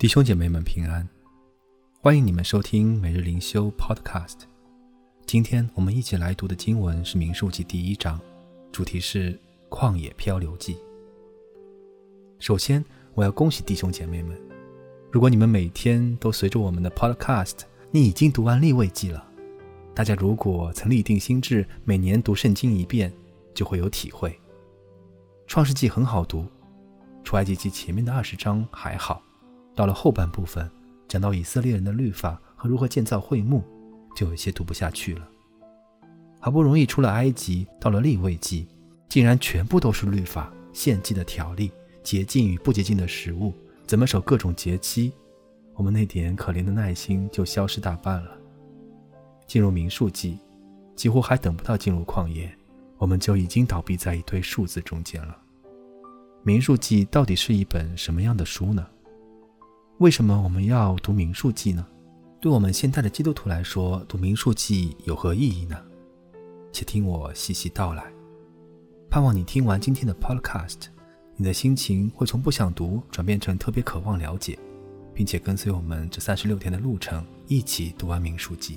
弟兄姐妹们平安，欢迎你们收听每日灵修 Podcast。 今天我们一起来读的经文是民数记第1章，主题是旷野漂流记。首先我要恭喜弟兄姐妹们，如果你们每天都随着我们的 Podcast， 你已经读完利未记了。大家如果曾立定心志每年读圣经一遍，就会有体会。创世记很好读，出埃及记前面的20章还好，到了后半部分讲到以色列人的律法和如何建造会幕，就有些读不下去了。好不容易出了埃及，到了利未记，竟然全部都是律法、献祭的条例、洁净与不洁净的食物，怎么守各种节期，我们那点可怜的耐心就消失大半了。进入民数记，几乎还等不到进入旷野，我们就已经倒闭在一堆数字中间了。民数记到底是一本什么样的书呢？为什么我们要读民数记呢？对我们现代的基督徒来说，读民数记有何意义呢？且听我细细道来。盼望你听完今天的 Podcast， 你的心情会从不想读转变成特别渴望了解，并且跟随我们这36天的路程，一起读完民数记。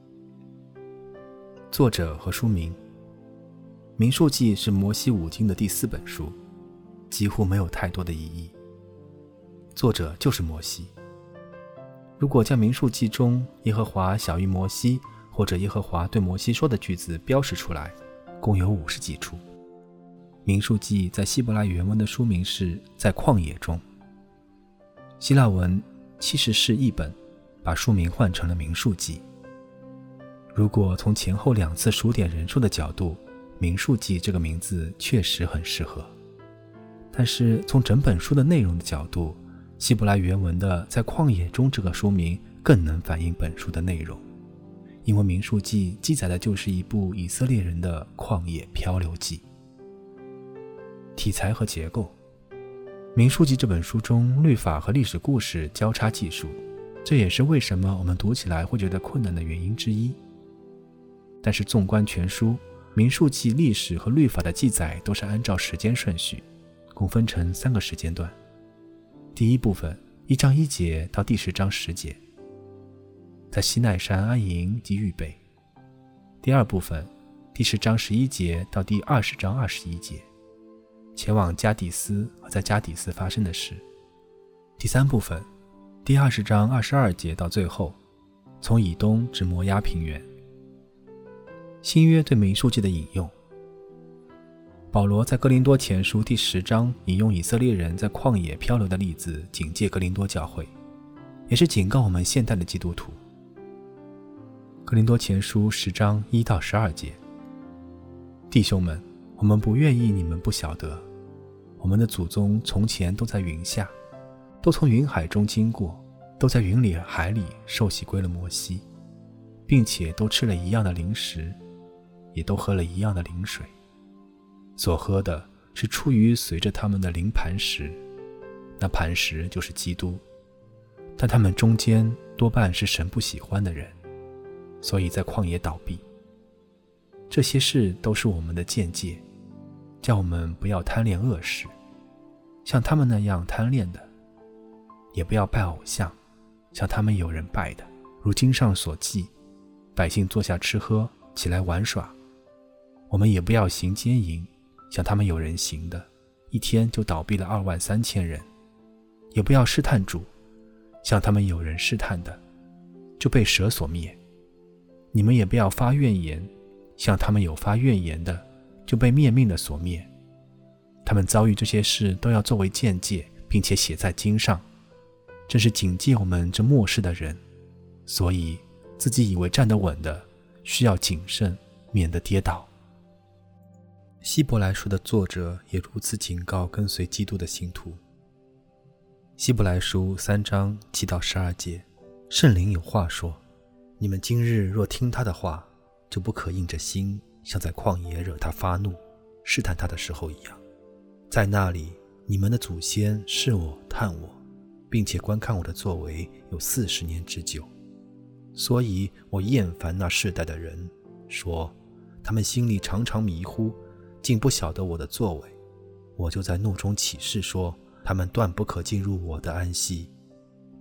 作者和书名：民数记是摩西5经的第4本书，几乎没有太多的意义。作者就是摩西。如果将民数记中耶和华小于摩西，或者耶和华对摩西说的句子标识出来，共有50几处。民数记在希伯来原文的书名是在旷野中，希腊文其实是译本，把书名换成了民数记。如果从前后2次数点人数的角度，民数记这个名字确实很适合。但是从整本书的内容的角度，希伯来原文的在旷野中这个书名更能反映本书的内容，因为民数记记载的就是一部以色列人的旷野漂流记。题材和结构，民数记这本书中律法和历史故事交叉记述，这也是为什么我们读起来会觉得困难的原因之一。但是纵观全书，民数记历史和律法的记载都是按照时间顺序，共分成3个时间段。第一部分1章1节到第10章10节，在西奈山安营及预备。第二部分第10章11节到第20章21节，前往加底斯和在加底斯发生的事。第三部分第20章22节到最后，从以东至摩押平原。新约对民数记的引用，保罗在哥林多前书第10章引用以色列人在旷野漂流的例子，警戒哥林多教会，也是警告我们现代的基督徒。哥林多前书10章1到12节，弟兄们，我们不愿意你们不晓得，我们的祖宗从前都在云下，都从云海中经过，都在云里海里受洗归了摩西，并且都吃了一样的灵食，也都喝了一样的灵水，所喝的是出于随着他们的灵磐石，那磐石就是基督。但他们中间多半是神不喜欢的人，所以在旷野倒闭。这些事都是我们的鉴戒，叫我们不要贪恋恶事，像他们那样贪恋的；也不要拜偶像，像他们有人拜的。如经上所记，百姓坐下吃喝，起来玩耍。我们也不要行奸淫，像他们有人行的，一天就倒闭了23000人。也不要试探主，像他们有人试探的，就被蛇所灭。你们也不要发怨言，像他们有发怨言的，就被灭命的所灭。他们遭遇这些事都要作为鉴戒，并且写在经上，这是警戒我们这末世的人。所以自己以为站得稳的，需要谨慎，免得跌倒。希伯来书的作者也如此警告跟随基督的信徒。希伯来书3章7到12节，圣灵有话说，你们今日若听他的话，就不可硬着心，像在旷野惹他发怒，试探他的时候一样。在那里，你们的祖先试我探我，并且观看我的作为有40年之久。所以我厌烦那世代的人，说他们心里常常迷糊，竟不晓得我的作为。我就在怒中起誓说，他们断不可进入我的安息。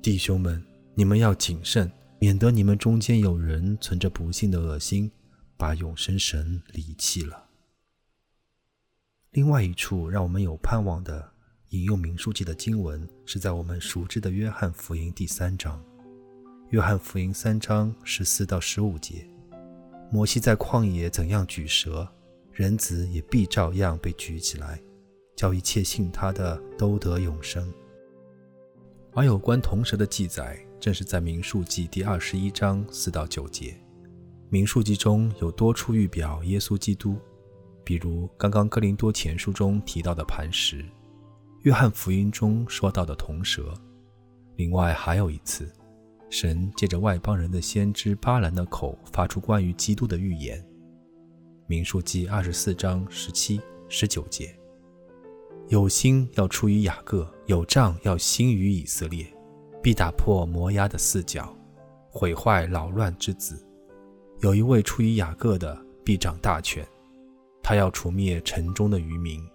弟兄们，你们要谨慎，免得你们中间有人存着不幸的恶心，把永生神离弃了。另外一处让我们有盼望的引用民数记的经文，是在我们熟知的约翰福音第3章。约翰福音3章14到15节，摩西在旷野怎样举蛇，人子也必照样被举起来，叫一切信他的都得永生。而有关铜蛇的记载，正是在民数记第21章4到9节。民数记中有多处预表耶稣基督，比如刚刚哥林多前书中提到的磐石，约翰福音中说到的铜蛇。另外还有一次，神借着外邦人的先知巴兰的口发出关于基督的预言。民数记24章17、19节，有星要出于雅各，有杖要兴于以色列，必打破摩押的四角，毁坏扰乱之子。有一位出于雅各的，必掌大权，他要除灭城中的渔民。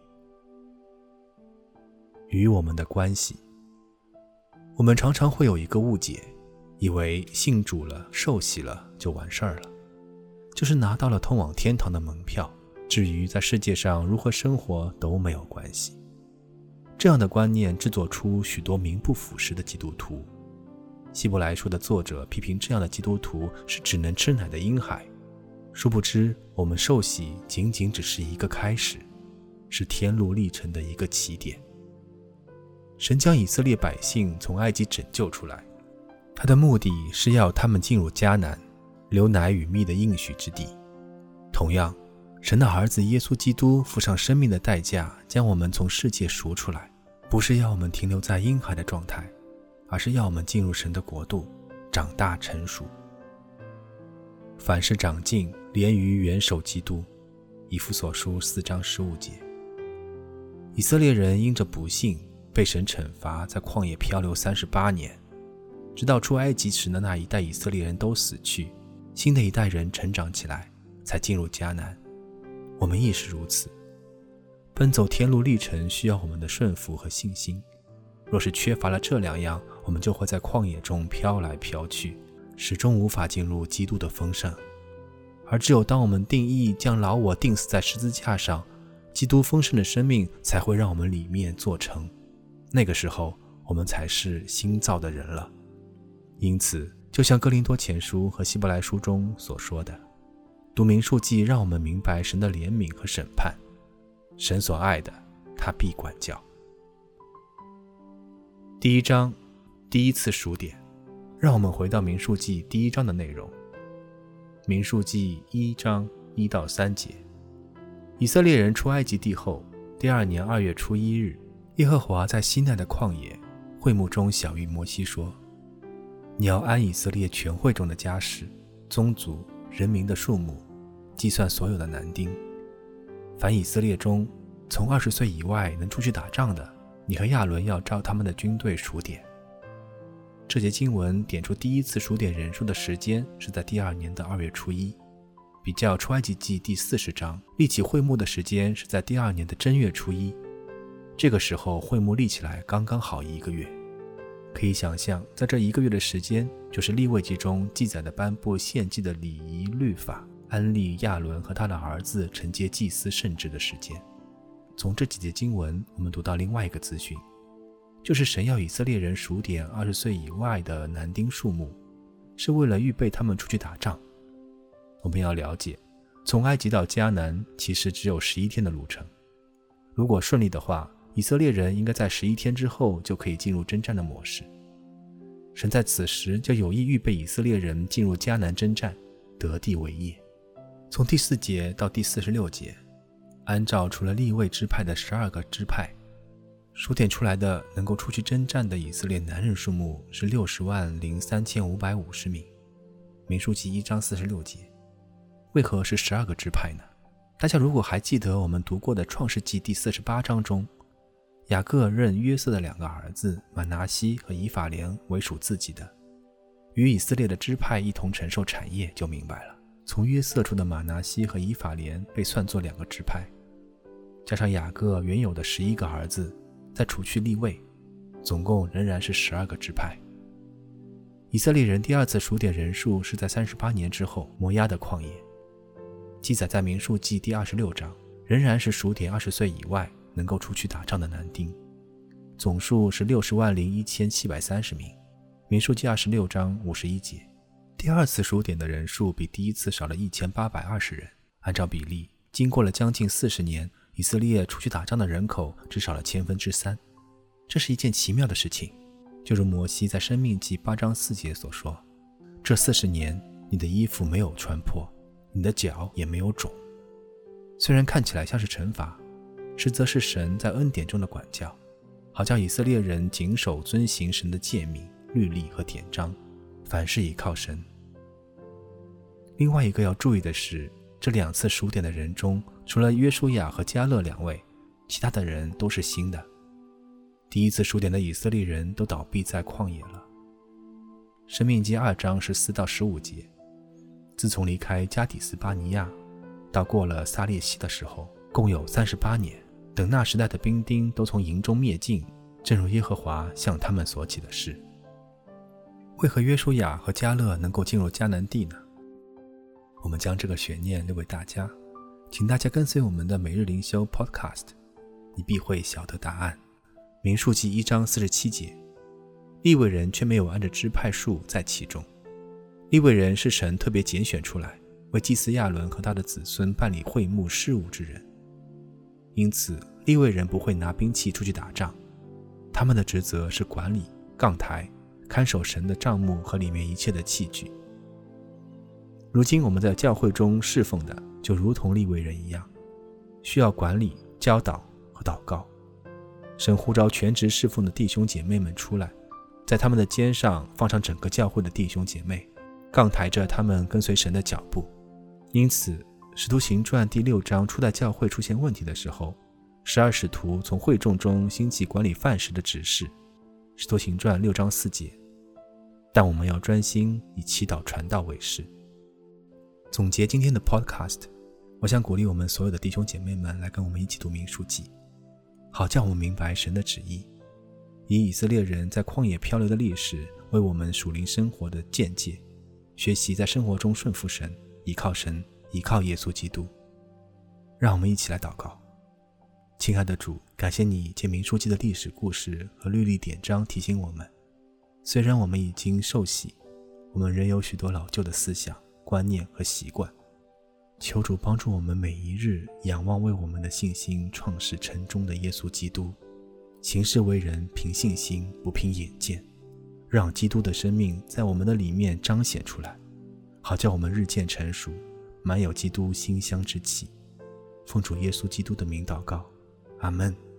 与我们的关系，我们常常会有一个误解，以为信主了、受洗了就完事儿了，就是拿到了通往天堂的门票，至于在世界上如何生活都没有关系。这样的观念制作出许多名不符实的基督徒。希伯来书的作者批评这样的基督徒是只能吃奶的婴孩，殊不知我们受洗仅仅只是一个开始，是天路历程的一个起点。神将以色列百姓从埃及拯救出来，他的目的是要他们进入迦南，流奶与蜜的应许之地。同样，神的儿子耶稣基督付上生命的代价，将我们从世界赎出来，不是要我们停留在婴孩的状态，而是要我们进入神的国度，长大成熟。凡事长进，连于元首基督。以弗所书4章15节。以色列人因着不信被神惩罚，在旷野漂流38年，直到出埃及时的那一代以色列人都死去，新的一代人成长起来，才进入迦南。我们亦是如此。奔走天路历程需要我们的顺服和信心，若是缺乏了这2样，我们就会在旷野中飘来飘去，始终无法进入基督的丰盛。而只有当我们定义将老我钉死在十字架上，基督丰盛的生命才会让我们里面做成，那个时候我们才是新造的人了。因此，就像哥林多前书和希伯来书中所说的，读民数记让我们明白神的怜悯和审判，神所爱的他必管教。第1章，第一次数点。让我们回到民数记第1章的内容。民数记1章1到3节，以色列人出埃及地后，第2年2月初1日，耶和华在西奈的旷野会幕中晓谕摩西说，你要按以色列全会中的家室、宗族、人民的数目，计算所有的男丁。凡以色列中从20岁以外能出去打仗的，你和亚伦要照他们的军队数点。这节经文点出第一次数点人数的时间是在第2年的2月初1，比较出埃及记第40章立起会幕的时间是在第2年的正月初1，这个时候会幕立起来刚刚好1个月。可以想象，在这1个月的时间，就是利未记中记载的颁布献祭的礼仪律法，安立亚伦和他的儿子承接祭司圣职的时间。从这几节经文，我们读到另外一个资讯，就是神要以色列人数点20岁以外的男丁数目，是为了预备他们出去打仗。我们要了解，从埃及到迦南其实只有11天的路程。如果顺利的话，以色列人应该在11天之后就可以进入征战的模式。神在此时就有意预备以色列人进入迦南征战，得地为业。从第4节到第46节，按照除了利未支派的12个支派，数点出来的能够出去征战的以色列男人数目是603550名。民数记1章46节。为何是12个支派呢？大家如果还记得我们读过的创世纪第48章中，雅各认约瑟的2个儿子玛拿西和以法莲为属自己的，与以色列的支派一同承受产业，就明白了。从约瑟出的玛拿西和以法莲被算作2个支派，加上雅各原有的11个儿子，再除去利未，总共仍然是12个支派。 以色列人第二次数点人数是在38年之后摩押的旷野，记载在民数记第26章，仍然是数点20岁以外能够出去打仗的男丁，总数是601730名，民数记26章51节。第二次数点的人数比第一次少了1820人，按照比例，经过了将近40年，以色列出去打仗的人口只少了3/1000。这是一件奇妙的事情，就如摩西在申命记8章4节所说，这40年你的衣服没有穿破，你的脚也没有肿。虽然看起来像是惩罚，实则是神在恩典中的管教，好叫以色列人谨守遵行神的诫命、律例和典章，凡事倚靠神。另外一个要注意的是，这2次数点的人中，除了约书亚和迦勒2位，其他的人都是新的。第一次数点的以色列人都倒闭在旷野了。申命记2章14到15节，自从离开加底斯巴尼亚到过了撒列西的时候，共有38年，等那时代的兵丁都从营中灭尽，正如耶和华向他们所起的事。为何约书亚和迦勒能够进入迦南地呢？我们将这个悬念留给大家，请大家跟随我们的每日灵修 Podcast， 你必会晓得答案。民数记1章47节，利未人却没有按着支派数在其中。利未人是神特别拣选出来，为祭司亚伦和他的子孙办理会幕事务之人。因此，利未人不会拿兵器出去打仗，他们的职责是管理、杠台、看守神的帐幕和里面一切的器具。如今我们在教会中侍奉的，就如同利未人一样，需要管理、教导和祷告。神呼召全职侍奉的弟兄姐妹们出来，在他们的肩上放上整个教会的弟兄姐妹，杠抬着他们跟随神的脚步。因此，使徒行传第6章初代教会出现问题的时候，12使徒从会众中兴起管理饭食的指示，使徒行传6章4节。但我们要专心以祈祷传道为事。总结今天的 podcast， 我想鼓励我们所有的弟兄姐妹们来跟我们一起读民数记，好叫我们明白神的旨意，以以色列人在旷野漂流的历史为我们属灵生活的见解，学习在生活中顺服神，依靠神，依靠耶稣基督。让我们一起来祷告。亲爱的主，感谢你借民数记的历史故事和律例典章提醒我们，虽然我们已经受洗，我们仍有许多老旧的思想、观念和习惯。求主帮助我们每一日仰望为我们的信心创始成终的耶稣基督，行事为人凭信心不凭眼见，让基督的生命在我们的里面彰显出来，好叫我们日渐成熟，满有基督馨香之气。奉主耶稣基督的名祷告，阿们。